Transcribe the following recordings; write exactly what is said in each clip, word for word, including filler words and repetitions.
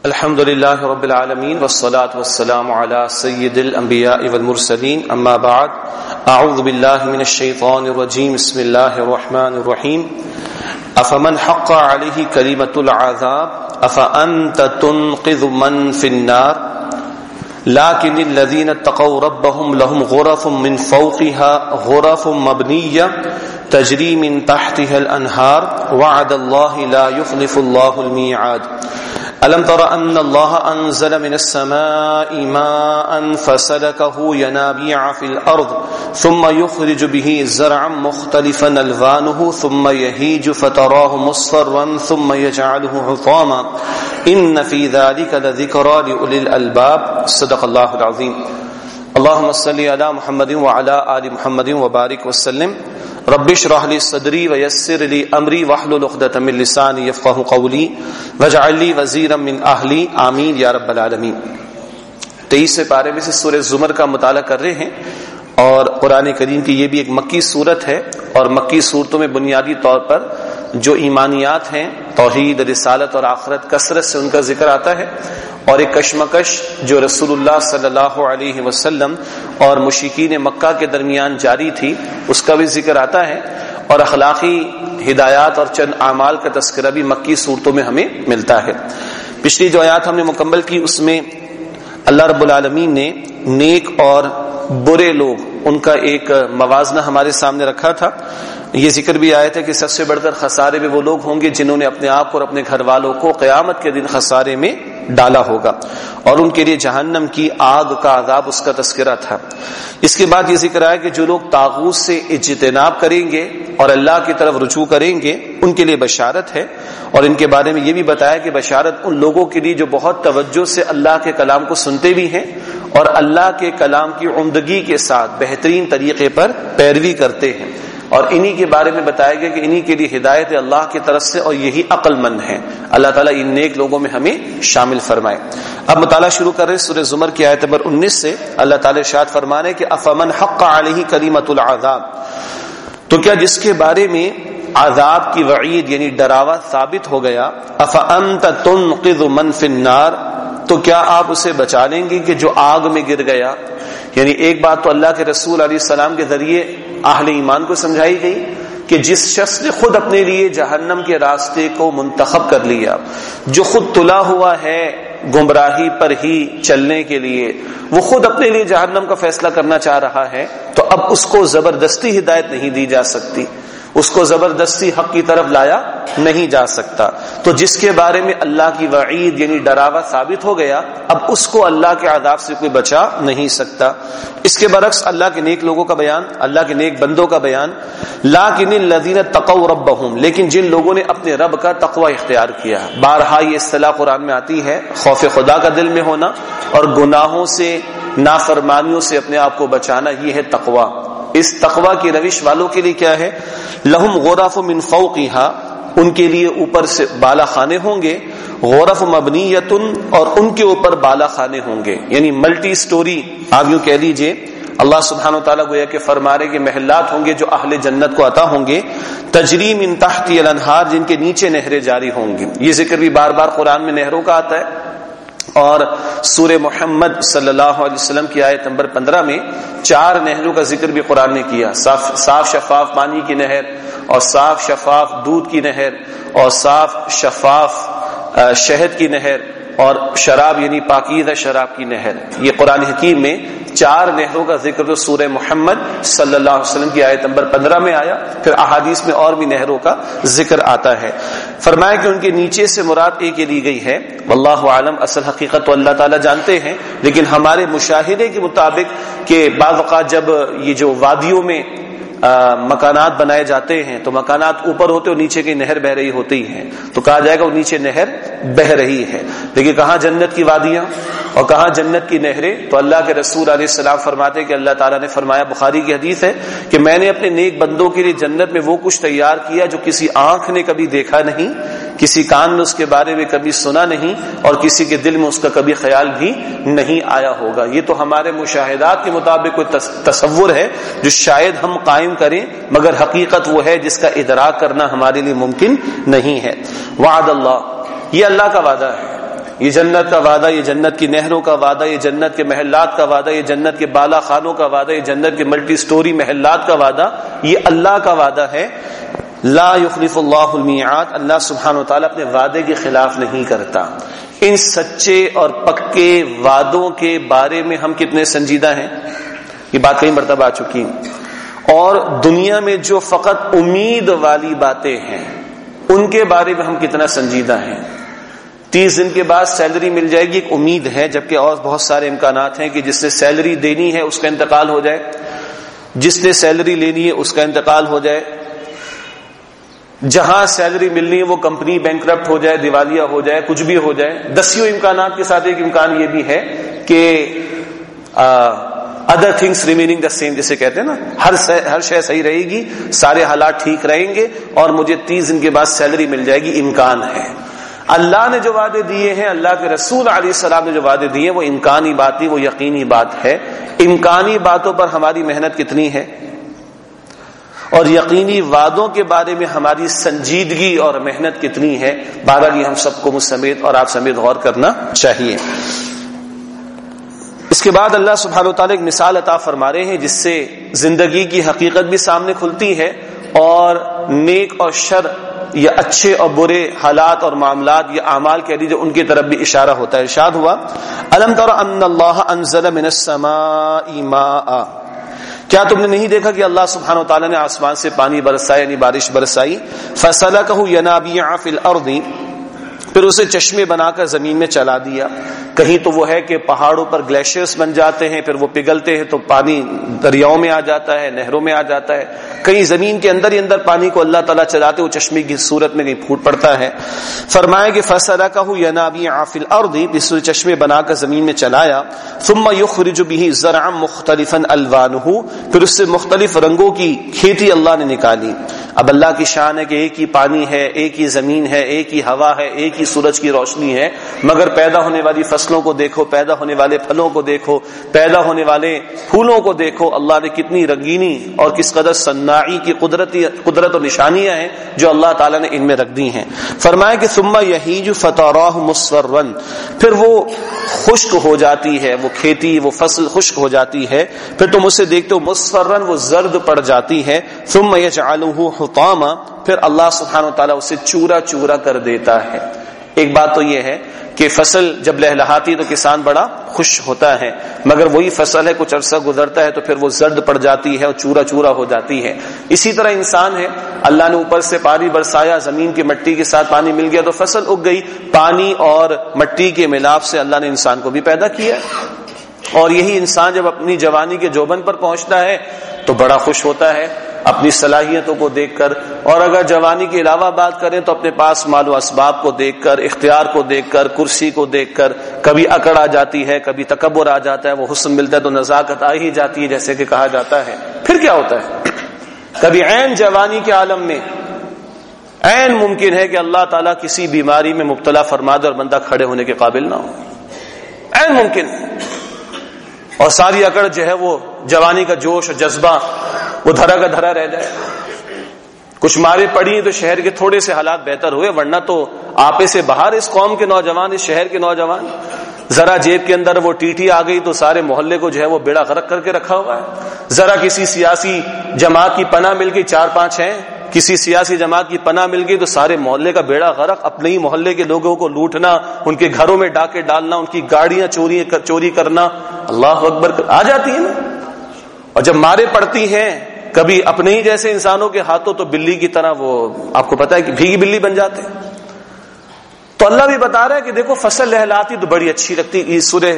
الحمد لله رب العالمين والصلاة والسلام على سيد الأنبياء والمرسلين أما بعد أعوذ بالله من الشيطان الرجيم بسم الله الرحمن الرحيم أفمن حق عليه كلمة العذاب أفأنت تنقذ من في النار لكن الذين اتقوا ربهم لهم غرف من فوقها غرف مبنية تجري من تحتها الأنهار وعد الله لا يخلف الله الميعاد ألم تر أن الله أنزل من السماء ماء فسلكه ينابيع في الأرض ثم يخرج به زرعا مختلفا ألوانه ثم يهيج فتراه مصفرا ثم يجعله حطاما إن في ذلك لذكرى لأولي الألباب صدق الله العظيم اللهم صل على محمد وعلى آل محمد وبارك وسلم رب اشرح لي صدري ويسر لي امري واحلل عقدة من لساني يفقهوا قولي واجعل لي وزيرا من اهلي آمین یا رب العالمین۔ تیئیسویں پارے میں سے سورہ زمر کا مطالعہ کر رہے ہیں اور قرآن کریم کی یہ بھی ایک مکی سورت ہے، اور مکی سورتوں میں بنیادی طور پر جو ایمانیات ہیں، توحید، رسالت اور آخرت، کثرت سے ان کا ذکر آتا ہے، اور ایک کشمکش جو رسول اللہ صلی اللہ علیہ وسلم اور مشرکین مکہ کے درمیان جاری تھی اس کا بھی ذکر آتا ہے، اور اخلاقی ہدایات اور چند اعمال کا تذکرہ بھی مکی صورتوں میں ہمیں ملتا ہے۔ پچھلی جو آیات ہم نے مکمل کی اس میں اللہ رب العالمین نے نیک اور برے لوگ ان کا ایک موازنہ ہمارے سامنے رکھا تھا۔ یہ ذکر بھی آیا تھا کہ سب سے بڑھ کر خسارے میں وہ لوگ ہوں گے جنہوں نے اپنے آپ کو اور اپنے گھر والوں کو قیامت کے دن خسارے میں ڈالا ہوگا، اور ان کے لیے جہنم کی آگ کا عذاب اس کا تذکرہ تھا۔ اس کے بعد یہ ذکر آیا کہ جو لوگ طاغوت سے اجتناب کریں گے اور اللہ کی طرف رجوع کریں گے ان کے لیے بشارت ہے، اور ان کے بارے میں یہ بھی بتایا کہ بشارت ان لوگوں کے لیے جو بہت توجہ سے اللہ کے کلام کو سنتے بھی ہیں اور اللہ کے کلام کی عمدگی کے ساتھ بہترین طریقے پر پیروی کرتے ہیں، اور انہی کے بارے میں بتایا گیا کہ انہی کے لیے ہدایت اللہ کی طرف سے اور یہی عقل مند ہیں۔ اللہ تعالیٰ ان نیک لوگوں میں ہمیں شامل فرمائے۔ اب مطالعہ شروع کر رہے سورہ زمر کی آیت نمبر انیس سے۔ اللہ تعالیٰ ارشاد فرما رہے کہ افمن حق علیہ کلمۃ العذاب، تو کیا جس کے بارے میں عذاب کی وعید یعنی ڈراوا ثابت ہو گیا، افانت تنقذ من فی النار، تو کیا آپ اسے بچا لیں گے کہ جو آگ میں گر گیا؟ یعنی ایک بات تو اللہ کے رسول علیہ السلام کے ذریعے اہل ایمان کو سمجھائی گئی کہ جس شخص نے خود اپنے لیے جہنم کے راستے کو منتخب کر لیا، جو خود تلا ہوا ہے گمراہی پر ہی چلنے کے لیے، وہ خود اپنے لیے جہنم کا فیصلہ کرنا چاہ رہا ہے، تو اب اس کو زبردستی ہدایت نہیں دی جا سکتی، اس کو زبردستی حق کی طرف لایا نہیں جا سکتا۔ تو جس کے بارے میں اللہ کی وعید یعنی ڈراوا ثابت ہو گیا، اب اس کو اللہ کے عذاب سے کوئی بچا نہیں سکتا۔ اس کے برعکس اللہ کے نیک لوگوں کا بیان، اللہ کے نیک بندوں کا بیان، لیکن الذین اتقوا ربہم، لیکن جن لوگوں نے اپنے رب کا تقوی اختیار کیا۔ بارہا یہ اصطلاح قرآن میں آتی ہے، خوف خدا کا دل میں ہونا اور گناہوں سے، نافرمانیوں سے اپنے آپ کو بچانا، یہ ہے تقوی۔ اس تقوی کی روش والوں کے لیے کیا ہے؟ لہم غرف من فوقہا، ان کے لیے اوپر سے بالا خانے ہوں گے، غرف مبنیۃ، اور ان کے اوپر بالا خانے ہوں گے، یعنی ملٹی سٹوری آپ یوں کہہ لیجئے۔ اللہ سبحانہ وتعالیٰ گویا کہ فرما رہے کہ محلات ہوں گے جو اہل جنت کو عطا ہوں گے، تجری من تحتی الانہار، جن کے نیچے نہریں جاری ہوں گی۔ یہ ذکر بھی بار بار قرآن میں نہروں کا آتا ہے، اور سورہ محمد صلی اللہ علیہ وسلم کی آیت نمبر پندرہ میں چار نہروں کا ذکر بھی قرآن نے کیا، صاف صاف شفاف پانی کی نہر، اور صاف شفاف دودھ کی نہر، اور صاف شفاف شہد کی نہر، اور شراب یعنی پاکیزہ شراب کی نہر۔ یہ قرآن حکیم میں چار نہروں کا ذکر تو سورہ محمد صلی اللہ علیہ وسلم کی آیت نمبر پندرہ میں آیا، پھر احادیث میں اور بھی نہروں کا ذکر آتا ہے۔ فرمایا کہ ان کے نیچے سے مراد ایک یہ لی گئی ہے، واللہ عالم، اصل حقیقت تو اللہ تعالیٰ جانتے ہیں، لیکن ہمارے مشاہدے کے مطابق کہ بعض اوقات جب یہ جو وادیوں میں مکانات بنائے جاتے ہیں تو مکانات اوپر ہوتے اور نیچے کی نہر بہ رہی ہوتی ہے، تو کہا جائے گا وہ نیچے نہر بہ رہی ہے، لیکن کہاں جنت کی وادیاں اور کہاں جنت کی نہریں؟ تو اللہ کے رسول علیہ السلام فرماتے ہیں کہ اللہ تعالیٰ نے فرمایا، بخاری کی حدیث ہے کہ میں نے اپنے نیک بندوں کے لیے جنت میں وہ کچھ تیار کیا جو کسی آنکھ نے کبھی دیکھا نہیں، کسی کان نے اس کے بارے میں کبھی سنا نہیں، اور کسی کے دل میں اس کا کبھی خیال بھی نہیں آیا ہوگا۔ یہ تو ہمارے مشاہدات کے مطابق کوئی تصور ہے جو شاید ہم قائم کریں، مگر حقیقت وہ ہے جس کا ادراک کرنا ہمارے لیے ممکن نہیں ہے۔ وعد اللہ، یہ اللہ کا وعدہ ہے، یہ جنت کا وعدہ، یہ جنت کی نہروں کا وعدہ، یہ جنت کے محلات کا وعدہ، یہ جنت کے بالا خانوں کا وعدہ، یہ جنت کے ملٹی سٹوری محلات کا وعدہ، یہ اللہ کا وعدہ ہے۔ لا یخلف اللہ المیعاد، اللہ سبحانہ و تعالیٰ اپنے وعدے کے خلاف نہیں کرتا۔ ان سچے اور پکے وعدوں کے بارے میں ہم کتنے سنجیدہ ہیں، یہ بات کئی مرتبہ آ چکی ہے۔ اور دنیا میں جو فقط امید والی باتیں ہیں ان کے بارے میں ہم کتنا سنجیدہ ہیں۔ تیس دن کے بعد سیلری مل جائے گی، ایک امید ہے، جبکہ اور بہت سارے امکانات ہیں کہ جس نے سیلری دینی ہے اس کا انتقال ہو جائے، جس نے سیلری لینی ہے اس کا انتقال ہو جائے، جہاں سیلری ملنی ہے وہ کمپنی بینکرپٹ ہو جائے، دیوالیہ ہو جائے، کچھ بھی ہو جائے۔ دسیوں امکانات کے ساتھ ایک امکان یہ بھی ہے کہ other things remaining the same, جسے کہتے ہیں نا، ہر ہر شے صحیح رہے گی، سارے حالات ٹھیک رہیں گے اور مجھے تیس دن کے بعد سیلری مل جائے گی، امکان ہے۔ اللہ نے جو وعدے دیے ہیں، اللہ کے رسول علیہ السلام نے جو وعدے دیے ہیں، وہ امکانی بات نہیں، وہ یقینی بات ہے۔ امکانی باتوں پر ہماری محنت کتنی ہے اور یقینی وعدوں کے بارے میں ہماری سنجیدگی اور محنت کتنی ہے، بہرحال یہ ہم سب کو مجھ سمیت اور آپ سمیت غور کرنا چاہیے۔ اس کے بعد اللہ سبحانہ و تعالیٰ ایک مثال عطا فرما رہے ہیں جس سے زندگی کی حقیقت بھی سامنے کھلتی ہے اور نیک اور شر یا اچھے اور برے حالات اور معاملات یا اعمال کہہ دیجیے ان کی طرف بھی اشارہ ہوتا ہے۔ ارشاد ہوا الم تر ان اللہ انزل من السماء ماء، کیا تم نے نہیں دیکھا کہ اللہ سبحانہ و تعالیٰ نے آسمان سے پانی برسایا، یعنی بارش برسائی، فسلکہ ینابیع فی الارض، پھر اسے چشمے بنا کر زمین میں چلا دیا۔ کہیں تو وہ ہے کہ پہاڑوں پر گلیشیئرز بن جاتے ہیں، پھر وہ پگھلتے ہیں تو پانی دریاؤں میں آ جاتا ہے، نہروں میں آ جاتا ہے، کہیں زمین کے اندر ہی اندر پانی کو اللہ تعالیٰ چلاتے وہ چشمے کی صورت میں کہیں پھوٹ پڑتا ہے۔ فرمایا کہ فسلکہ ینابیع فی الارض، اسے چشمے بنا کر زمین میں چلایا، ثم یخرج به زرعا مختلفا الوانہ، پھر اس سے مختلف رنگوں کی کھیتی اللہ نے نکالی۔ اب اللہ کی شان ہے کہ ایک ہی پانی ہے، ایک ہی زمین ہے، ایک ہی ہوا ہے، ایک ہی سورج کی روشنی ہے، مگر پیدا ہونے والی فصلوں کو دیکھو، پیدا ہونے والے پھلوں کو دیکھو، پیدا ہونے والے پھولوں کو دیکھو، اللہ نے کتنی رنگینی اور کس قدر صناعی کی قدرتی قدرت اور نشانیاں ہیں جو اللہ تعالیٰ نے ان میں رکھ دی ہیں۔ فرمایا کہ ثم یہیج فتراہ مصفرا، پھر وہ خشک ہو جاتی ہے، وہ کھیتی وہ فصل خشک ہو جاتی ہے، پھر تم اسے دیکھتے ہو مصفرا، وہ زرد پڑ جاتی ہے، ثم یجعلہ حطاما، پھر اللہ سبحانہ وتعالیٰ اسے چورا چورا کر دیتا ہے۔ ایک بات تو یہ ہے کہ فصل جب لہلہاتی تو کسان بڑا خوش ہوتا ہے، مگر وہی فصل ہے کچھ عرصہ گزرتا ہے تو پھر وہ زرد پڑ جاتی ہے اور چورا چورا ہو جاتی ہے۔ اسی طرح انسان ہے، اللہ نے اوپر سے پانی برسایا، زمین کی مٹی کے ساتھ پانی مل گیا تو فصل اگ گئی، پانی اور مٹی کے ملاپ سے اللہ نے انسان کو بھی پیدا کیا، اور یہی انسان جب اپنی جوانی کے جوبن پر پہنچتا ہے تو بڑا خوش ہوتا ہے اپنی صلاحیتوں کو دیکھ کر، اور اگر جوانی کے علاوہ بات کریں تو اپنے پاس مال و اسباب کو دیکھ کر، اختیار کو دیکھ کر، کرسی کو دیکھ کر، کبھی اکڑ آ جاتی ہے، کبھی تکبر آ جاتا ہے، وہ حسن ملتا ہے تو نزاکت آ ہی جاتی ہے جیسے کہ کہا جاتا ہے۔ پھر کیا ہوتا ہے، کبھی عین جوانی کے عالم میں عین ممکن ہے کہ اللہ تعالیٰ کسی بیماری میں مبتلا فرما دے اور بندہ کھڑے ہونے کے قابل نہ ہو، عین ممکن ہے، اور ساری اکڑ جو ہے وہ جوانی کا جوش اور جذبہ وہ دھرا کا دھرا رہ جائے۔ کچھ مارے پڑی تو شہر کے تھوڑے سے حالات بہتر ہوئے، ورنہ تو آپے سے باہر اس قوم کے نوجوان، اس شہر کے نوجوان، ذرا جیب کے اندر وہ ٹی ٹی آ گئی تو سارے محلے کو جو ہے وہ بیڑا غرق کر کے رکھا ہوا ہے۔ ذرا کسی سیاسی جماعت کی پناہ مل گئی، چار پانچ ہیں، کسی سیاسی جماعت کی پناہ مل گئی تو سارے محلے کا بیڑا غرق، اپنے ہی محلے کے لوگوں کو لوٹنا، ان کے گھروں میں ڈاکے ڈالنا، ان کی گاڑیاں چوری چوری کرنا، اللہ اکبر آ جاتی ہے نا۔ اور جب مارے پڑتی ہیں کبھی اپنے ہی جیسے انسانوں کے ہاتھوں تو بلی کی طرح وہ آپ کو پتا ہے کہ بھیگی بلی بن جاتے ہیں۔ تو اللہ بھی بتا رہا ہے کہ دیکھو فصل لہلاتی تو بڑی اچھی لگتی، اس سورہ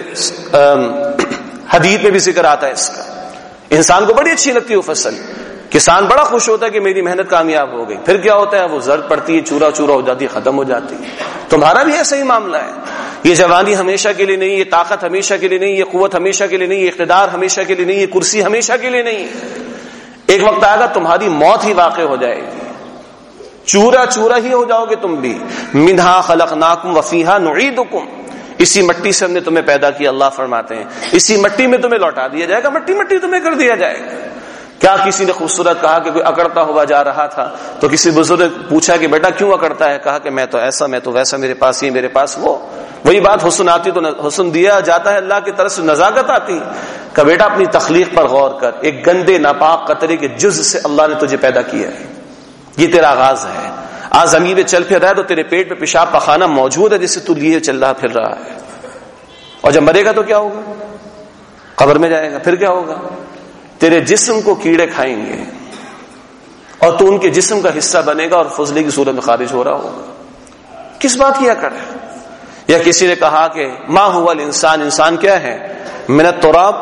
حدید میں بھی ذکر آتا ہے اس کا، انسان کو بڑی اچھی لگتی ہے وہ فصل، کسان بڑا خوش ہوتا ہے کہ میری محنت کامیاب ہو گئی، پھر کیا ہوتا ہے وہ زرد پڑتی ہے، چورا چورا ہو جاتی ہے، ختم ہو جاتی ہے۔ تمہارا بھی ایسا ہی معاملہ ہے، یہ جوانی ہمیشہ کے لیے نہیں، یہ طاقت ہمیشہ کے لیے نہیں، یہ قوت ہمیشہ کے لیے نہیں، یہ اقتدار ہمیشہ کے لیے نہیں، یہ کرسی ہمیشہ کے لیے نہیں۔ ایک وقت آئے گا تمہاری موت ہی واقع ہو جائے گی، چورا چورا ہی ہو جاؤ گے تم بھی۔ منہا خلقناکم وفیہا نعیدکم، اسی مٹی سے ہم نے تمہیں پیدا کیا، اللہ فرماتے ہیں اسی مٹی میں تمہیں لوٹا دیا جائے گا، مٹی مٹی تمہیں کر دیا جائے گا۔ کیا کسی نے خوبصورت کہا کہ کوئی اکڑتا ہوا جا رہا تھا تو کسی بزرگ نے پوچھا کہ بیٹا کیوں اکڑتا ہے، کہا کہ میں تو ایسا میں تو ویسا، میرے پاس یہ میرے پاس وہ، وہی بات حسن آتی تو حسن دیا جاتا ہے اللہ کی طرف سے، نزاکت آتی کہ بیٹا اپنی تخلیق پر غور کر، ایک گندے ناپاک قطرے کے جز سے اللہ نے تجھے پیدا کیا ہے، یہ تیرا آغاز ہے۔ آج زمین پہ چل پھر رہا ہے تو تیرے پیٹ پہ پیشاب پخانہ موجود ہے جس سے تو لیے چل رہا پھر رہا ہے، اور جب مرے گا تو کیا ہوگا؟ قبر میں جائے گا، پھر کیا ہوگا؟ تیرے جسم کو کیڑے کھائیں گے اور تو ان کے جسم کا حصہ بنے گا اور فضلے کی صورت میں خارج ہو رہا ہوگا۔ کس بات کیا کر ہے؟ یا کسی نے کہا کہ ما هو الانسان، انسان کیا ہے؟ من التراب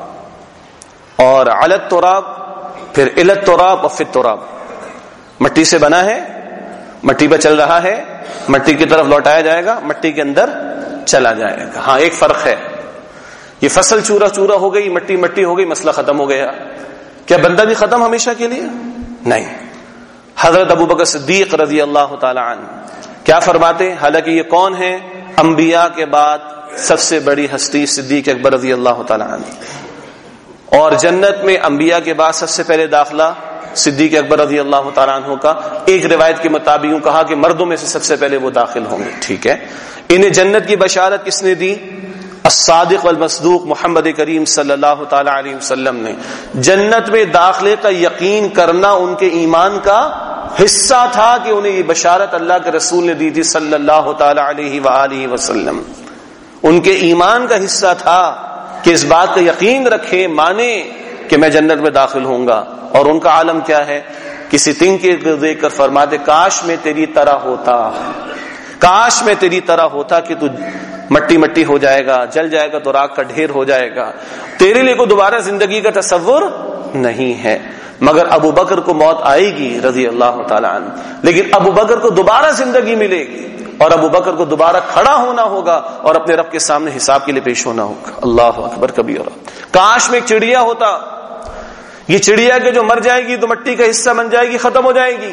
اور علی التراب، پھر الی التراب اور فی التراب، مٹی سے بنا ہے، مٹی پہ چل رہا ہے، مٹی کی طرف لوٹایا جائے گا، مٹی کے اندر چلا جائے گا۔ ہاں ایک فرق ہے، یہ فصل چورا چورا ہو گئی، مٹی مٹی ہو گئی، مسئلہ ختم ہو گیا۔ کیا بندہ بھی ختم ہمیشہ کے لیے؟ نہیں۔ حضرت ابو بکر صدیق رضی اللہ تعالی عنہ کیا فرماتے ہیں؟ حالانکہ یہ کون ہیں؟ انبیاء کے بعد سب سے بڑی ہستی صدیق اکبر رضی اللہ تعالی عنہ، اور جنت میں انبیاء کے بعد سب سے پہلے داخلہ صدیق اکبر رضی اللہ تعالیٰ عنہ کا۔ ایک روایت کے مطابق یوں کہا کہ مردوں میں سے سب سے پہلے وہ داخل ہوں گے، ٹھیک ہے۔ انہیں جنت کی بشارت کس نے دی؟ الصادق والمصدوق محمد کریم صلی اللہ تعالی علیہ وسلم نے۔ جنت میں داخلے کا یقین کرنا ان کے ایمان کا حصہ تھا کہ انہیں یہ بشارت اللہ کے رسول نے دی تھی صلی اللہ تعالی علیہ وآلہ وسلم، ان کے ایمان کا حصہ تھا کہ اس بات کا یقین رکھے، مانے کہ میں جنت میں داخل ہوں گا۔ اور ان کا عالم کیا ہے؟ کسی تنگ کے دیکھ کر فرماتے کاش میں تیری طرح ہوتا، کاش میں تیری طرح ہوتا کہ تو مٹی مٹی ہو جائے گا، جل جائے گا تو راکھ کا ڈھیر ہو جائے گا، تیرے لیے کوئی دوبارہ زندگی کا تصور نہیں ہے۔ مگر ابو بکر کو موت آئے گی رضی اللہ تعالی عنہ، لیکن ابو بکر کو دوبارہ زندگی ملے گی اور ابو بکر کو دوبارہ کھڑا ہونا ہوگا اور اپنے رب کے سامنے حساب کے لیے پیش ہونا ہوگا۔ اللہ اکبر کبیرہ۔ کاش میں ایک چڑیا ہوتا، یہ چڑیا کہ جو مر جائے گی تو مٹی کا حصہ بن جائے گی، ختم ہو جائے گی،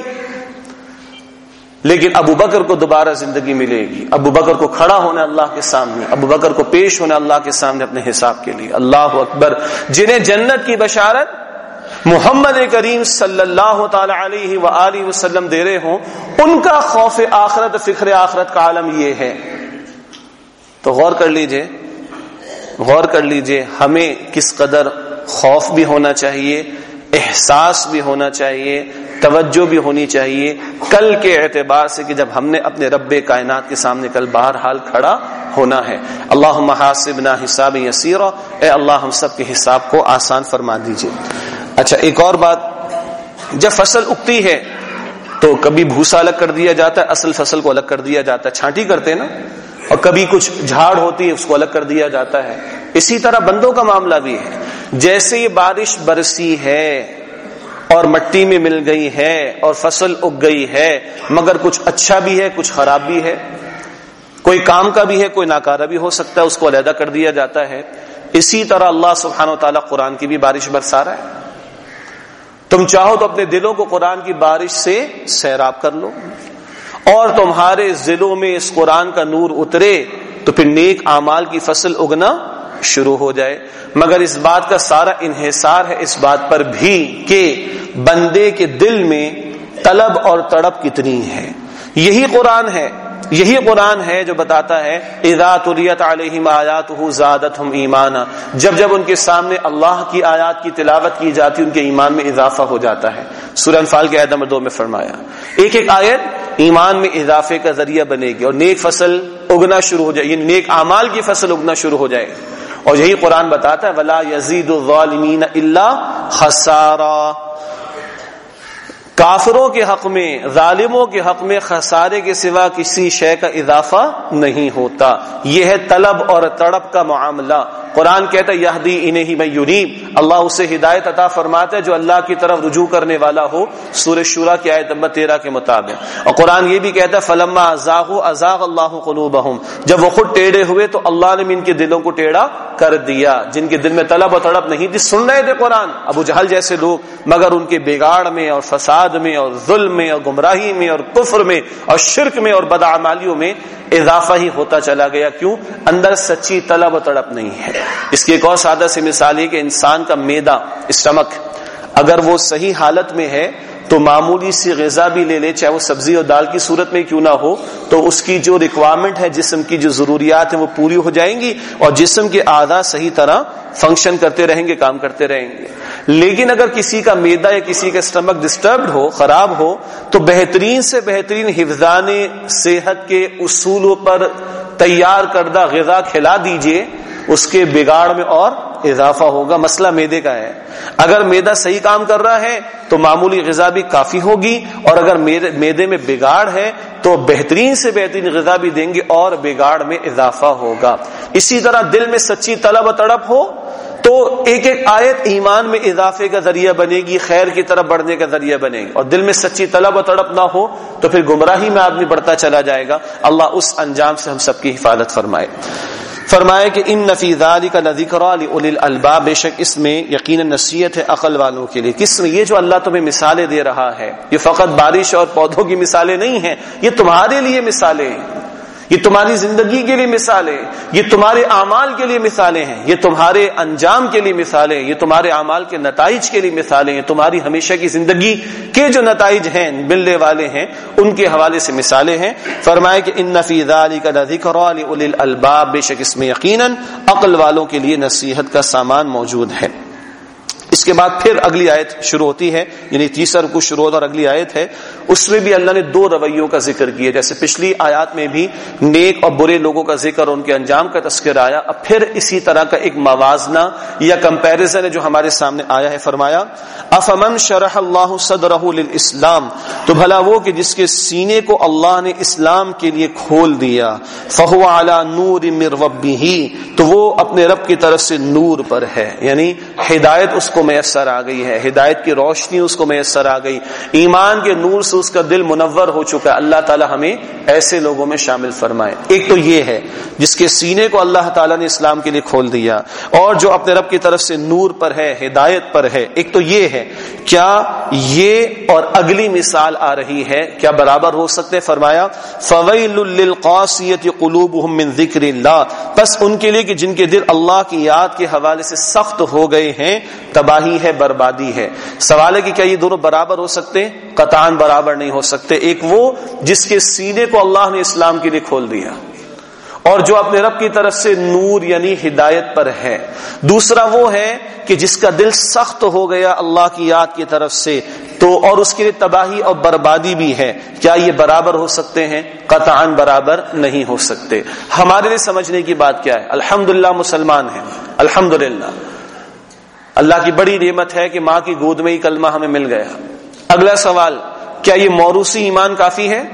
لیکن ابو بکر کو دوبارہ زندگی ملے گی، ابو بکر کو کھڑا ہونا اللہ کے سامنے، ابو بکر کو پیش ہونا اللہ کے سامنے اپنے حساب کے لیے۔ اللہ اکبر۔ جنہیں جنت کی بشارت محمد کریم صلی اللہ تعالی علیہ وآلہ وسلم دے رہے ہوں، ان کا خوف آخرت، فکر آخرت کا عالم یہ ہے۔ تو غور کر لیجئے، غور کر لیجئے ہمیں کس قدر خوف بھی ہونا چاہیے، احساس بھی ہونا چاہیے، توجہ بھی ہونی چاہیے کل کے اعتبار سے کہ جب ہم نے اپنے رب کائنات کے سامنے کل بہرحال کھڑا ہونا ہے۔ اللہم حاسبنا حسابا یسیرا، اے اللہ ہم سب کے حساب کو آسان فرما دیجئے۔ اچھا ایک اور بات، جب فصل اگتی ہے تو کبھی بھوسا الگ کر دیا جاتا ہے، اصل فصل کو الگ کر دیا جاتا ہے، چھانٹی کرتے ہیں نا، اور کبھی کچھ جھاڑ ہوتی ہے اس کو الگ کر دیا جاتا ہے۔ اسی طرح بندوں کا معاملہ بھی ہے، جیسے یہ بارش برسی ہے اور مٹی میں مل گئی ہے اور فصل اگ گئی ہے، مگر کچھ اچھا بھی ہے کچھ خراب بھی ہے، کوئی کام کا بھی ہے کوئی ناکارہ بھی ہو سکتا ہے، اس کو علیحدہ کر دیا جاتا ہے۔ اسی طرح اللہ سبحانہ و تعالیٰ قرآن کی بھی بارش برسا رہا ہے۔ تم چاہو تو اپنے دلوں کو قرآن کی بارش سے سیراب کر لو، اور تمہارے دلوں میں اس قرآن کا نور اترے تو پھر نیک اعمال کی فصل اگنا شروع ہو جائے۔ مگر اس بات کا سارا انحصار ہے اس بات پر بھی کہ بندے کے دل میں طلب اور تڑپ کتنی ہے۔ یہی قرآن ہے، یہی قرآن ہے جو بتاتا ہے اذا تلیت علیہم آیاتہ زادتہم ایمانا، جب جب ان کے سامنے اللہ کی آیات کی تلاوت کی جاتی ان کے ایمان میں اضافہ ہو جاتا ہے۔ سورہ انفال کے آیت نمبر دو میں فرمایا ایک ایک آیت ایمان میں اضافے کا ذریعہ بنے گی اور نیک فصل اگنا شروع ہو جائے، یعنی نیک اعمال کی فصل اگنا شروع ہو جائے۔ اور یہی قرآن بتاتا ہے ولا یزید الظالمین الا خسارا، کافروں کے حق میں، ظالموں کے حق میں خسارے کے سوا کسی شے کا اضافہ نہیں ہوتا۔ یہ ہے طلب اور تڑپ کا معاملہ۔ قرآن کہتا ہے یہدی الیہ من ینیب، اللہ اسے ہدایت عطا فرماتا ہے جو اللہ کی طرف رجوع کرنے والا ہو، سورہ شورى کی آیت نمبر تیرہ کے مطابق۔ اور قرآن یہ بھی کہتا ہے فلما ازاغوا ازاغ اللہ قلوبہم، جب وہ خود ٹیڑھے ہوئے تو اللہ نے ان کے دلوں کو ٹیڑھا کر دیا۔ جن کے دل میں طلب و تڑپ نہیں تھی، سن رہے تھے قرآن، ابو جہل جیسے لوگ، مگر ان کے بگاڑ میں اور فساد میں اور ظلم میں اور گمراہی میں اور کفر میں اور شرک میں اور بدعمالیوں میں اضافہ ہی ہوتا چلا گیا۔ کیوں؟ اندر سچی طلب و تڑپ نہیں ہے۔ اس کی ایک اور سادہ سی مثال ہے کہ انسان کا معدہ، اسٹمک، اگر وہ صحیح حالت میں ہے تو معمولی سی غذا بھی لے لے، چاہے وہ سبزی اور دال کی صورت میں کیوں نہ ہو، تو اس کی جو ریکوائرمنٹ ہے، جسم کی جو ضروریات ہیں وہ پوری ہو جائیں گی اور جسم کے اعضاء صحیح طرح فنکشن کرتے رہیں گے، کام کرتے رہیں گے۔ لیکن اگر کسی کا معدہ یا کسی کا اسٹمک ڈسٹربڈ ہو، خراب ہو، تو بہترین سے بہترین حفظان صحت کے اصولوں پر تیار کردہ غذا کھلا دیجئے، اس کے بگاڑ میں اور اضافہ ہوگا۔ مسئلہ معدے کا ہے، اگر معدہ صحیح کام کر رہا ہے تو معمولی غذا بھی کافی ہوگی، اور اگر معدے میں بگاڑ ہے تو بہترین سے بہترین غذا بھی دیں گے اور بگاڑ میں اضافہ ہوگا۔ اسی طرح دل میں سچی طلب و تڑپ ہو تو ایک ایک آیت ایمان میں اضافے کا ذریعہ بنے گی، خیر کی طرف بڑھنے کا ذریعہ بنے گی، اور دل میں سچی طلب و تڑپ نہ ہو تو پھر گمراہی میں آدمی بڑھتا چلا جائے گا۔ اللہ اس انجام سے ہم سب کی حفاظت فرمائے۔ فرمائے کہ ان فی ذلک لذکری لاولی الالباب، بے شک اس میں یقیناً نصیحت ہے عقل والوں کے لیے۔ کس میں؟ یہ جو اللہ تمہیں مثالیں دے رہا ہے، یہ فقط بارش اور پودوں کی مثالیں نہیں ہیں، یہ تمہارے لیے مثالیں ہیں، یہ تمہاری زندگی کے لیے مثالیں، یہ تمہارے اعمال کے لیے مثالیں ہیں، یہ تمہارے انجام کے لیے مثالیں، یہ تمہارے اعمال کے نتائج کے لیے مثالیں ہیں، تمہاری ہمیشہ کی زندگی کے جو نتائج ہیں ملنے والے ہیں ان کے حوالے سے مثالیں ہیں۔ فرمائے کہ ان فی ذلک لذکری لاولی الالباب، بے شک اس میں یقیناً عقل والوں کے لیے نصیحت کا سامان موجود ہے۔ اس کے بعد پھر اگلی آیت شروع ہوتی ہے، یعنی تیسرا رکوع شروع ہوتا اور اگلی آیت ہے، اس میں بھی اللہ نے دو رویوں کا ذکر کیا، جیسے پچھلی آیات میں بھی نیک اور برے لوگوں کا ذکر اور ان کے انجام کا تذکر آیا، اب پھر اسی طرح کا ایک موازنہ یا کمپیریزن ہے جو ہمارے سامنے آیا ہے۔ فرمایا افمن شرح اللہ صدرہ للاسلام، تو بھلا وہ کہ جس کے سینے کو اللہ نے اسلام کے لیے کھول دیا، فہو علی نور من ربہ، تو وہ اپنے رب کی طرف سے نور پر ہے، یعنی ہدایت اس کو میسر آ گئی ہے، ہدایت کی روشنی اس کو میسر آ گئی، ایمان کے نور سے اس کا دل منور ہو چکا ہے۔ اللہ تعالی ہمیں ایسے لوگوں میں شامل فرمائے۔ ایک تو یہ ہے جس کے سینے کو اللہ تعالیٰ نے اسلام کے لیے کھول دیا اور جو اپنے رب کی طرف سے نور پر ہے، ہدایت پر ہے۔ ایک تو یہ ہے، کیا یہ اور اگلی مثال آ رہی ہے کیا برابر ہو سکتے؟ فرمایا فویل للقاسیۃ قلوبہم من ذکر اللہ، پس ان کے لیے کہ جن کے دل اللہ کی یاد کے حوالے سے سخت ہو گئے ہیں، تباہی ہے، بربادی ہے۔ سوال ہے کہ کیا یہ دونوں برابر ہو سکتے ہیں؟ قطعاً برابر نہیں ہو سکتے۔ ایک وہ جس کے سینے کو اللہ نے اسلام کے لیے کھول دیا اور جو اپنے رب کی طرف سے نور یعنی ہدایت پر ہے، دوسرا وہ ہے کہ جس کا دل سخت ہو گیا اللہ کی یاد کی طرف سے تو اور اس کے لیے تباہی اور بربادی بھی ہے۔ کیا یہ برابر ہو سکتے ہیں؟ قطعاً برابر نہیں ہو سکتے۔ ہمارے لیے سمجھنے کی بات کیا ہے؟ الحمدللہ مسلمان ہیں، الحمدللہ اللہ کی بڑی نعمت ہے کہ ماں کی گود میں ہی کلمہ ہمیں مل گیا۔ اگلا سوال، کیا یہ موروثی ایمان کافی ہے؟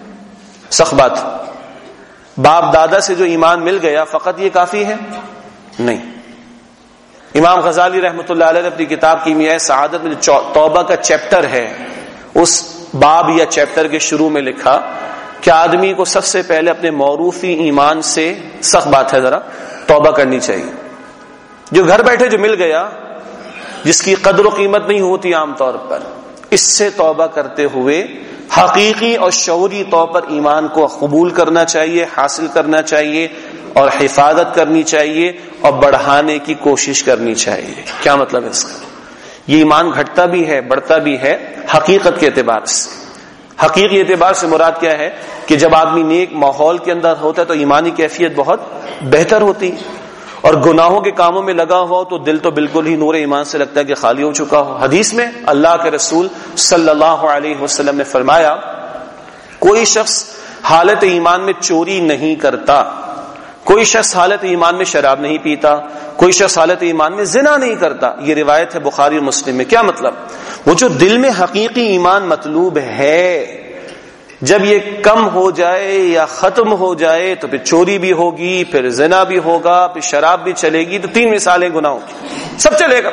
سخت بات، باپ دادا سے جو ایمان مل گیا فقط یہ کافی ہے؟ نہیں۔ امام غزالی رحمۃ اللہ علیہ نے اپنی کتاب کیمیائے سعادت میں جو توبہ کا چیپٹر ہے، اس باب یا چیپٹر کے شروع میں لکھا کہ آدمی کو سب سے پہلے اپنے موروثی ایمان سے، سخت بات ہے ذرا، توبہ کرنی چاہیے۔ جو گھر بیٹھے جو مل گیا، جس کی قدر و قیمت نہیں ہوتی عام طور پر، اس سے توبہ کرتے ہوئے حقیقی اور شعوری طور پر ایمان کو قبول کرنا چاہیے، حاصل کرنا چاہیے اور حفاظت کرنی چاہیے اور بڑھانے کی کوشش کرنی چاہیے۔ کیا مطلب ہے اس کا؟ یہ ایمان گھٹتا بھی ہے، بڑھتا بھی ہے حقیقت کے اعتبار سے۔ حقیقی اعتبار سے مراد کیا ہے کہ جب آدمی نیک ماحول کے اندر ہوتا ہے تو ایمانی کیفیت بہت بہتر ہوتی ہے، اور گناہوں کے کاموں میں لگا ہوا تو دل تو بالکل ہی نور ایمان سے لگتا ہے کہ خالی ہو چکا ہو۔ حدیث میں اللہ کے رسول صلی اللہ علیہ وسلم نے فرمایا، کوئی شخص حالت ایمان میں چوری نہیں کرتا، کوئی شخص حالت ایمان میں شراب نہیں پیتا، کوئی شخص حالت ایمان میں زنا نہیں کرتا۔ یہ روایت ہے بخاری اور مسلم میں۔ کیا مطلب؟ وہ جو دل میں حقیقی ایمان مطلوب ہے، جب یہ کم ہو جائے یا ختم ہو جائے تو پھر چوری بھی ہوگی، پھر زنا بھی ہوگا، پھر شراب بھی چلے گی، تو تین مثالیں گناہوں کی، سب چلے گا۔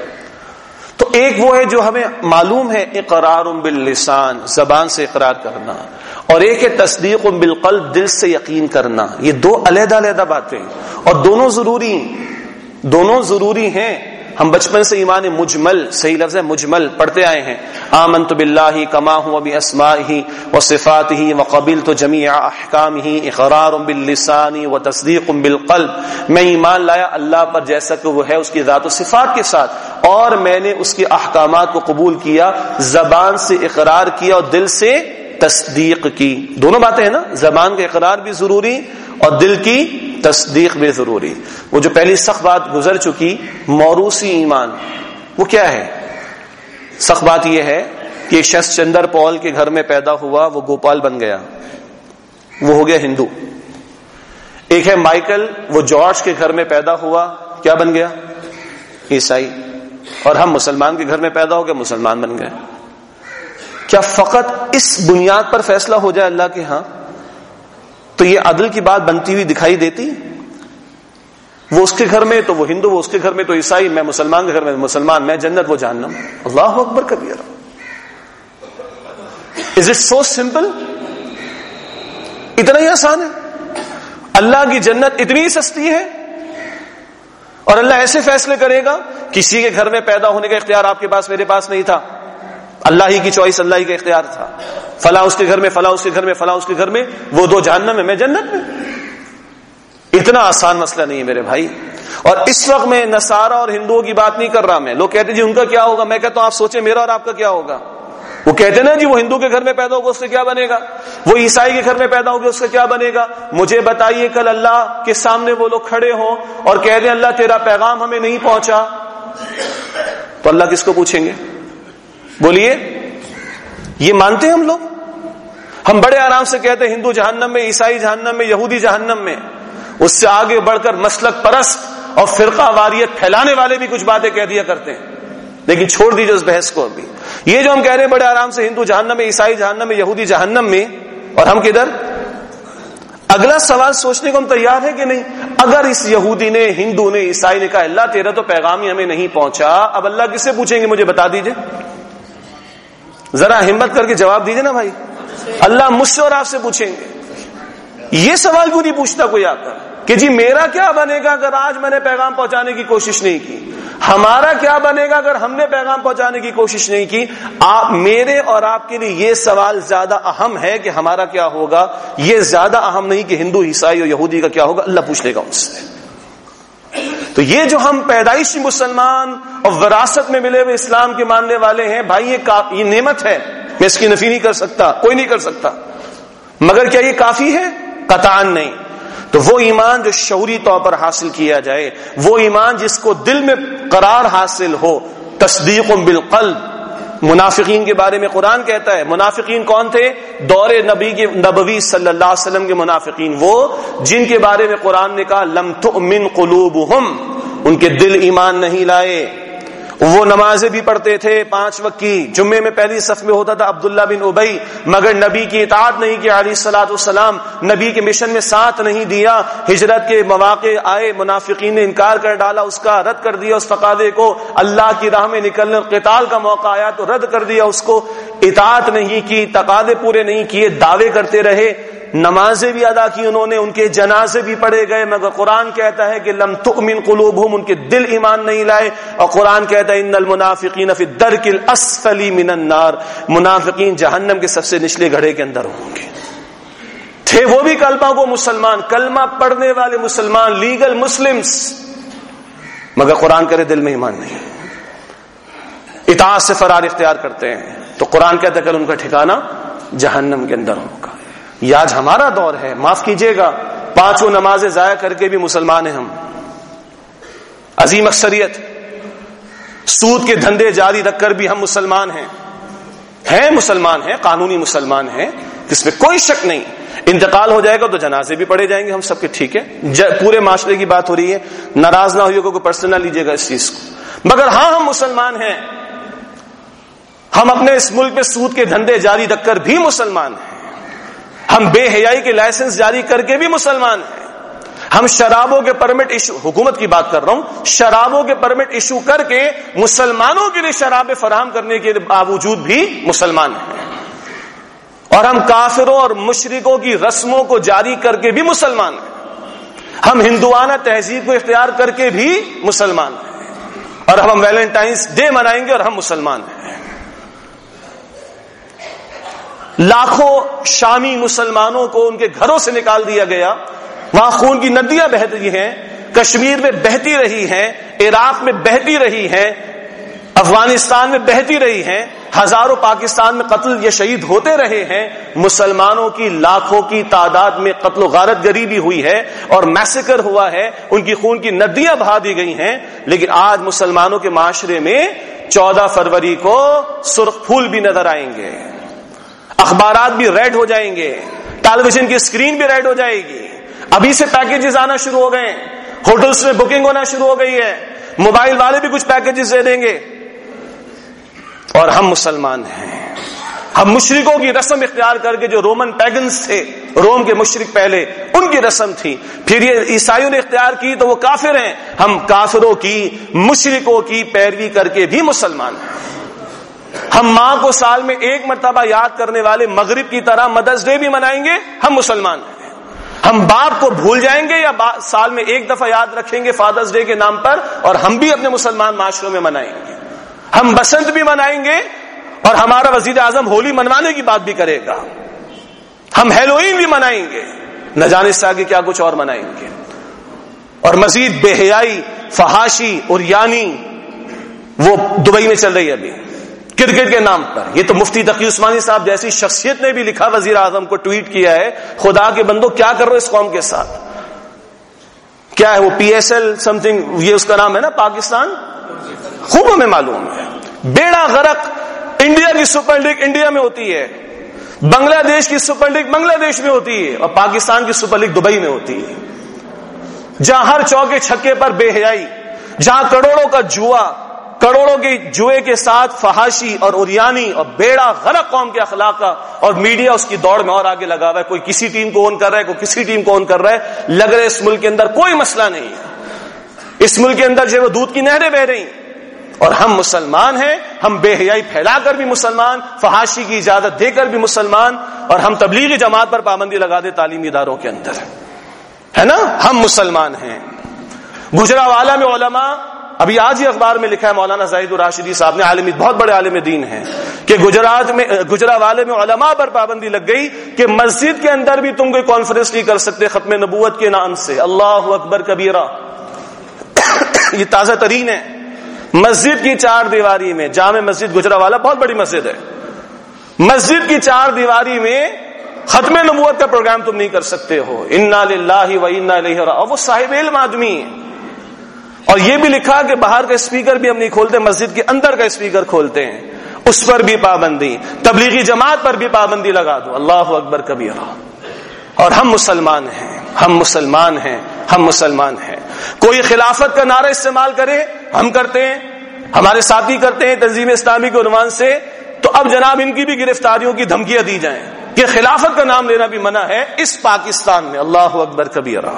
تو ایک وہ ہے جو ہمیں معلوم ہے، اقرار باللسان، زبان سے اقرار کرنا، اور ایک ہے تصدیق بالقلب، دل سے یقین کرنا۔ یہ دو علیحدہ علیحدہ باتیں اور دونوں ضروری دونوں ضروری ہیں۔ ہم بچپن سے ایمان مجمل، صحیح لفظ ہے مجمل، پڑھتے آئے ہیں. آمنت باللہ کما هو باسمائہ وصفاتہ وقبلت جمیع احکامہ اقرار باللسان وتصدیق بالقلب. میں ایمان لایا اللہ پر جیسا کہ وہ ہے اس کی ذات و صفات کے ساتھ، اور میں نے اس کے احکامات کو قبول کیا، زبان سے اقرار کیا اور دل سے تصدیق کی. دونوں باتیں ہیں نا، زبان کا اقرار بھی ضروری اور دل کی تصدیق بھی ضروری. وہ جو پہلی سخت بات گزر چکی، موروثی ایمان، وہ کیا ہے؟ سخت بات یہ ہے کہ ایک شخص چندر پال کے گھر میں پیدا ہوا، وہ گوپال بن گیا، وہ ہو گیا ہندو. ایک ہے مائیکل، وہ جارج کے گھر میں پیدا ہوا، کیا بن گیا؟ عیسائی. اور ہم مسلمان کے گھر میں پیدا ہو گئے، مسلمان بن گئے. کیا فقط اس بنیاد پر فیصلہ ہو جائے اللہ کے ہاں تو یہ عدل کی بات بنتی ہوئی دکھائی دیتی؟ وہ اس کے گھر میں تو وہ ہندو، وہ اس کے گھر میں تو عیسائی، میں مسلمان کے گھر میں مسلمان، میں جنت وہ جہنم. اللہ اکبر کبیرہ. Is it so simple؟ اتنا ہی آسان ہے. اللہ کی جنت اتنی سستی ہے اور اللہ ایسے فیصلے کرے گا. کسی کے گھر میں پیدا ہونے کا اختیار آپ کے پاس میرے پاس نہیں تھا، اللہ ہی کی چوائس، اللہ ہی کا اختیار تھا. فلاں اس کے گھر میں، فلاں اس کے گھر میں، فلاں اس کے گھر میں، وہ دو جہنم میں، میں جنت میں. اتنا آسان مسئلہ نہیں ہے میرے بھائی. اور اس وقت میں نصارہ اور ہندوؤں کی بات نہیں کر رہا. میں لوگ کہتے ہیں جی ان کا کیا ہوگا، میں کہتا ہوں آپ سوچیں میرا اور آپ کا کیا ہوگا. وہ کہتے ہیں نا جی وہ ہندو کے گھر میں پیدا ہوگا اس سے کیا بنے گا، وہ عیسائی کے گھر میں پیدا ہوگا اس کا کیا بنے گا. مجھے بتائیے کل اللہ کے سامنے وہ لوگ کھڑے ہوں اور کہہ دیں اللہ تیرا پیغام ہمیں نہیں پہنچا، تو اللہ کس کو پوچھیں گے؟ بولیے. یہ مانتے ہیں ہم لوگ؟ ہم بڑے آرام سے کہتے ہیں ہندو جہنم میں، عیسائی جہنم میں، یہودی جہنم میں. اس سے آگے بڑھ کر مسلک پرست اور فرقہ واریت پھیلانے والے بھی کچھ باتیں کہہ دیا کرتے ہیں. لیکن چھوڑ دیجیے اس بحث کو. ابھی یہ جو ہم کہہ رہے ہیں بڑے آرام سے ہندو جہنم میں، عیسائی جہنم میں، یہودی جہنم میں، اور ہم کدھر؟ اگلا سوال سوچنے کو ہم تیار ہیں کہ نہیں؟ اگر اس یہودی نے، ہندو نے، عیسائی نے کہا اللہ تیرا تو پیغام ہی ہمیں نہیں پہنچا، اب اللہ کس سے پوچھیں گے؟ مجھے بتا دیجئے، ذرا ہمت کر کے جواب دیجئے نا بھائی. اللہ مجھ سے اور آپ سے پوچھیں گے. یہ سوال کیوں نہیں پوچھتا کوئی آ کر کہ جی میرا کیا بنے گا اگر آج میں نے پیغام پہنچانے کی کوشش نہیں کی؟ ہمارا کیا بنے گا اگر ہم نے پیغام پہنچانے کی کوشش نہیں کی؟ آپ، میرے اور آپ کے لیے یہ سوال زیادہ اہم ہے کہ ہمارا کیا ہوگا. یہ زیادہ اہم نہیں کہ ہندو، عیسائی اور یہودی کا کیا ہوگا. اللہ پوچھ لے گا ان سے. تو یہ جو ہم پیدائشی مسلمان اور وراثت میں ملے ہوئے اسلام کے ماننے والے ہیں بھائی، یہ یہ نعمت ہے، میں اس کی نفی نہیں کر سکتا، کوئی نہیں کر سکتا. مگر کیا یہ کافی ہے؟ قطعاً نہیں. تو وہ ایمان جو شعوری طور پر حاصل کیا جائے، وہ ایمان جس کو دل میں قرار حاصل ہو، تصدیق بالقلب. منافقین کے بارے میں قرآن کہتا ہے، منافقین کون تھے؟ دور نبی کے نبوی صلی اللہ علیہ وسلم کے منافقین، وہ جن کے بارے میں قرآن نے کہا لم تؤمن قلوبہم، ان کے دل ایمان نہیں لائے. وہ نمازیں بھی پڑھتے تھے پانچ وقت کی، جمعے میں پہلی صف میں ہوتا تھا عبداللہ بن ابی، مگر نبی کی اطاعت نہیں کی علیہ الصلوۃ والسلام، نبی کے مشن میں ساتھ نہیں دیا. ہجرت کے مواقع آئے، منافقین نے انکار کر ڈالا، اس کا رد کر دیا اس تقاضے کو. اللہ کی راہ میں نکلنے قتال کا موقع آیا تو رد کر دیا اس کو. اطاعت نہیں کی، تقاضے پورے نہیں کیے، دعوے کرتے رہے. نمازیں بھی ادا کی انہوں نے، ان کے جنازے بھی پڑھے گئے، مگر قرآن کہتا ہے کہ لم تؤمن قلوبہم، ان کے دل ایمان نہیں لائے. اور قرآن کہتا ہے ان المنافقین فی الدرک الاسفل من النار، منافقین جہنم کے سب سے نچلے گڑھے کے اندر ہوں گے. تھے وہ بھی کلمہ کو مسلمان، کلمہ پڑھنے والے مسلمان، لیگل مسلمز، مگر قرآن کرے دل میں ایمان نہیں، اطاعت سے فرار اختیار کرتے ہیں. تو قرآن کہتا ہے کہ ان کا ٹھکانہ جہنم کے اندر ہوگا. یہ آج ہمارا دور ہے، معاف کیجیے گا، پانچوں نمازیں ضائع کر کے بھی مسلمان ہیں ہم، عظیم اکثریت. سود کے دھندے جاری رکھ کر بھی ہم مسلمان ہیں، ہیں مسلمان ہیں، قانونی مسلمان ہیں، جس میں کوئی شک نہیں. انتقال ہو جائے گا تو جنازے بھی پڑھے جائیں گے ہم سب کے، ٹھیک ہے، پورے معاشرے کی بات ہو رہی ہے، ناراض نہ ہوئے گا، کوئی پرسنل لیجیے گا اس چیز کو. مگر ہاں ہم مسلمان ہیں، ہم اپنے اس ملک میں سود کے دھندے جاری رکھ کر بھی مسلمان ہیں، ہم بے حیائی کے لائسنس جاری کر کے بھی مسلمان ہیں، ہم شرابوں کے پرمٹ ایشو، حکومت کی بات کر رہا ہوں، شرابوں کے پرمٹ ایشو کر کے مسلمانوں کے لیے شرابیں فراہم کرنے کے باوجود بھی مسلمان ہیں. اور ہم کافروں اور مشرکوں کی رسموں کو جاری کر کے بھی مسلمان ہیں، ہم ہندوانہ تہذیب کو اختیار کر کے بھی مسلمان ہیں. اور ہم ویلنٹائنس ڈے منائیں گے اور ہم مسلمان ہیں. لاکھوں شامی مسلمانوں کو ان کے گھروں سے نکال دیا گیا. وہاں خون کی ندیاں بہہ رہی ہیں, کشمیر میں بہتی رہی ہیں, عراق میں بہتی رہی ہیں, افغانستان میں بہتی رہی ہیں, ہزاروں پاکستان میں قتل یا شہید ہوتے رہے ہیں. مسلمانوں کی لاکھوں کی تعداد میں قتل و غارت گری بھی ہوئی ہے اور میسیکر ہوا ہے, ان کی خون کی ندیاں بہا دی گئی ہیں. لیکن آج مسلمانوں کے معاشرے میں چودہ فروری کو سرخ پھول بھی نظر آئیں گے, اخبارات بھی ریڈ ہو جائیں گے, ٹیلی ویژن کی اسکرین بھی ریڈ ہو جائے گی. ابھی سے پیکیجز آنا شروع ہو گئے, ہوٹلز میں بکنگ ہونا شروع ہو گئی ہے, موبائل والے بھی کچھ پیکیجز دے دیں گے. اور ہم مسلمان ہیں. ہم مشرکوں کی رسم اختیار کر کے, جو رومن پیگنز تھے, روم کے مشرک پہلے, ان کی رسم تھی, پھر یہ عیسائیوں نے اختیار کی تو وہ کافر ہیں. ہم کافروں کی, مشرکوں کی پیروی کر کے بھی مسلمان ہیں. ہم ماں کو سال میں ایک مرتبہ یاد کرنے والے مغرب کی طرح مدرس ڈے بھی منائیں گے, ہم مسلمان ہیں. ہم باپ کو بھول جائیں گے یا سال میں ایک دفعہ یاد رکھیں گے فادرز ڈے کے نام پر, اور ہم بھی اپنے مسلمان معاشروں میں منائیں گے. ہم بسنت بھی منائیں گے اور ہمارا وزیر اعظم ہولی منوانے کی بات بھی کرے گا. ہم ہیلوئین بھی منائیں گے, نہ جانے سے آگے کیا کچھ اور منائیں گے. اور مزید بے حیائی, فحاشی اور یعنی وہ دبئی میں چل رہی ہے ابھی کرکٹ کے نام پر. یہ تو مفتی تقی عثمانی صاحب جیسی شخصیت نے بھی لکھا, وزیر اعظم کو ٹویٹ کیا ہے, خدا کے بندو کیا کر رہے ہو اس قوم کے ساتھ. کیا ہے وہ P S L something, یہ اس کا نام ہے نا, پاکستان, خوب ہمیں معلوم ہے. بیڑا غرق انڈیا کی سپر لیگ انڈیا میں ہوتی ہے, بنگلہ دیش کی سپر لیگ بنگلہ دیش میں ہوتی ہے, اور پاکستان کی سپر لیگ دبئی میں ہوتی ہے. جہاں ہر چوکے چھکے پر بے حیائی, جہاں کروڑوں کا جوا, کروڑوں کے جوئے کے ساتھ فحاشی اور اوریانی اور بیڑا غرق قوم کے اخلاق کا, اور میڈیا اس کی دوڑ میں اور آگے لگا ہوا ہے. کوئی کسی ٹیم کو اون کر رہا ہے, کوئی کسی ٹیم کو اون کر رہا ہے. لگ رہا ہے اس ملک کے اندر کوئی مسئلہ نہیں ہے, اس ملک کے اندر جو ہے وہ دودھ کی نہریں بہ رہی. اور ہم مسلمان ہیں, ہم بے حیائی پھیلا کر بھی مسلمان, فحاشی کی اجازت دے کر بھی مسلمان, اور ہم تبلیغی جماعت پر پابندی لگا دے تعلیمی اداروں کے اندر, ہے نا, ہم مسلمان ہیں. گجرانوالہ میں علماء, ابھی آج ہی اخبار میں لکھا ہے مولانا زاہد الراشدی صاحب نے, عالم, بہت بڑے عالم دین ہیں, کہ گجرات میں گجرانوالے میں علماء پر پابندی لگ گئی کہ مسجد کے اندر بھی تم کوئی کانفرنس نہیں کر سکتے ختم نبوت کے نام سے. اللہ اکبر کبیرہ. یہ تازہ ترین ہے. مسجد کی چار دیواری میں, جامع مسجد گجرانوالہ بہت بڑی مسجد ہے, مسجد کی چار دیواری میں ختم نبوت کا پروگرام تم نہیں کر سکتے ہو. انا للہ و انا الیہ راجعون. اور وہ صاحب علم آدمی ہے. اور یہ بھی لکھا کہ باہر کا اسپیکر بھی ہم نہیں کھولتے, مسجد کے اندر کا اسپیکر کھولتے ہیں, اس پر بھی پابندی. تبلیغی جماعت پر بھی پابندی لگا دو. اللہ اکبر کبیرہ. اور ہم مسلمان ہیں, ہم مسلمان ہیں, ہم مسلمان ہیں. کوئی خلافت کا نعرہ استعمال کرے, ہم کرتے ہیں, ہمارے ساتھی کرتے ہیں تنظیم اسلامی کے عنوان سے, تو اب جناب ان کی بھی گرفتاریوں کی دھمکیاں دی جائیں کہ خلافت کا نام لینا بھی منع ہے اس پاکستان میں. اللہ اکبر کبیرہ.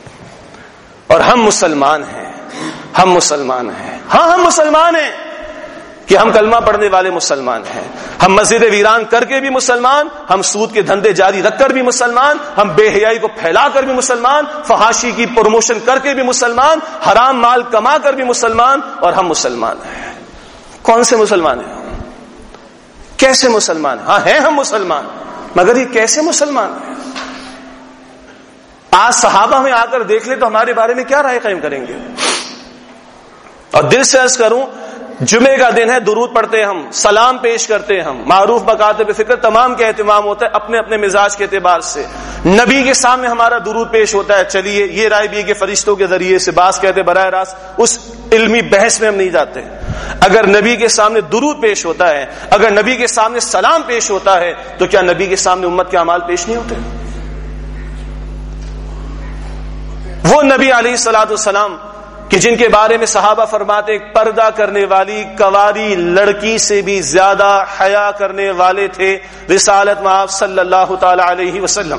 اور ہم مسلمان ہیں, ہم مسلمان ہیں. ہاں ہم مسلمان ہیں کہ ہم کلمہ پڑھنے والے مسلمان ہیں, ہم مسجد ویران کر کے بھی مسلمان, ہم سود کے دھندے جاری رکھ کر بھی مسلمان, ہم بے حیائی کو پھیلا کر بھی مسلمان, فحاشی کی پروموشن کر کے بھی مسلمان, حرام مال کما کر بھی مسلمان, اور ہم مسلمان ہیں. کون سے مسلمان ہیں؟ کیسے مسلمان؟ ہاں ہیں ہم مسلمان, مگر یہ کیسے مسلمان ہیں؟ آج صحابہ ہمیں آ کر دیکھ لے تو ہمارے بارے میں کیا رائے قائم کریں گے؟ اور دل سے عرض کروں, جمعے کا دن ہے, درود پڑھتے ہیں ہم, سلام پیش کرتے ہیں ہم, معروف بکاتب فکر تمام کا اہتمام ہوتا ہے اپنے اپنے مزاج کے اعتبار سے, نبی کے سامنے ہمارا درود پیش ہوتا ہے. چلیے یہ رائے بھی ہے کہ فرشتوں کے ذریعے سے, بعض کہتے براہ راست, اس علمی بحث میں ہم نہیں جاتے. اگر نبی کے سامنے درود پیش ہوتا ہے, اگر نبی کے سامنے سلام پیش ہوتا ہے, تو کیا نبی کے سامنے امت کے اعمال پیش نہیں ہوتے؟ وہ نبی علیہ الصلوۃ والسلام کہ جن کے بارے میں صحابہ فرماتے پردہ کرنے والی کواری لڑکی سے بھی زیادہ حیا کرنے والے تھے رسالت مآب صلی اللہ تعالی علیہ وسلم.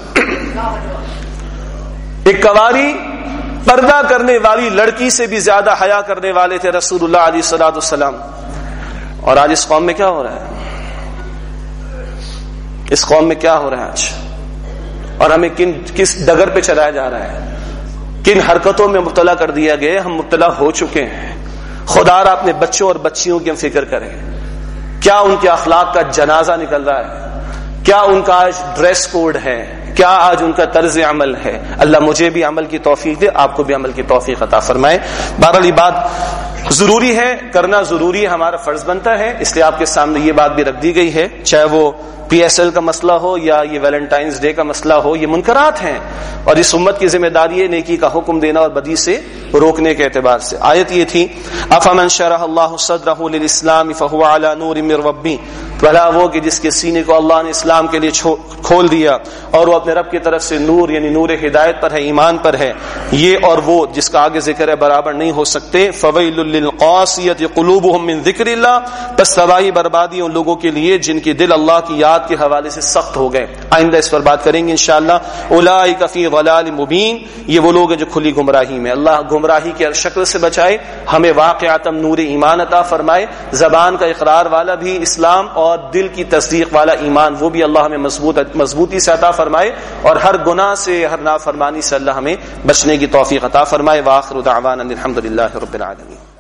ایک کواری پردہ کرنے والی لڑکی سے بھی زیادہ حیا کرنے والے تھے رسول اللہ علیہ الصلوۃ والسلام. اور آج اس قوم میں کیا ہو رہا ہے؟ اس قوم میں کیا ہو رہا ہے آج؟ اور ہمیں کن کس ڈگر پہ چلایا جا رہا ہے؟ کن حرکتوں میں مبتلا کر دیا گیا؟ ہم مبتلا ہو چکے ہیں. خدا را اپنے بچوں اور بچیوں کی ہم فکر کریں. کیا ان کے اخلاق کا جنازہ نکل رہا ہے؟ کیا ان کا آج ڈریس کوڈ ہے؟ کیا آج ان کا طرز عمل ہے؟ اللہ مجھے بھی عمل کی توفیق دے، آپ کو بھی عمل کی توفیق عطا فرمائے. بہرحال یہ بات ضروری ہے، کرنا ضروری ہے، ہمارا فرض بنتا ہے، اس لیے آپ کے سامنے یہ بات بھی رکھ دی گئی ہے. چاہے وہ پی ایس ایل کا مسئلہ ہو یا یہ ویلنٹائنز ڈے کا مسئلہ ہو، یہ منکرات ہیں اور اس امت کی ذمہ داری ہے نیکی کا حکم دینا اور بدی سے روکنے کے اعتبار سے. آیت یہ تھی افمن شرح اللہ صدرہ للاسلام فهو علی نور من ربی، بھلا وہ کہ جس کے سینے کو اللہ نے اسلام کے لیے کھول دیا اور وہ اپنے رب کی طرف سے نور یعنی نور ہدایت پر ہے، ایمان پر ہے. یہ اور وہ جس کا آگے ذکر ہے برابر نہیں ہو سکتے. فویل للقاسیۃ قلوبهم من ذکر اللہ، پس تباہی بربادی ان لوگوں کے لیے جن کے دل اللہ کی یاد کے حوالے سے سخت ہو گئے. آئندہ اس پر بات کریں گے انشاءاللہ. اولئک فی ضلال مبین، یہ وہ لوگ ہیں جو کھلی گمراہی میں. اللہ گمراہی کی ہر شکل سے بچائے، ہمیں واقعاتم نور ایمان عطا فرمائے. زبان کا اقرار والا بھی اسلام اور دل کی تصدیق والا ایمان وہ بھی اللہ ہمیں مضبوط مضبوطی سے عطا فرمائے، اور ہر گناہ سے، ہر نافرمانی سے اللہ ہمیں بچنے کی توفیق عطا فرمائے. وآخر دعوانا الحمد للہ رب العالمین.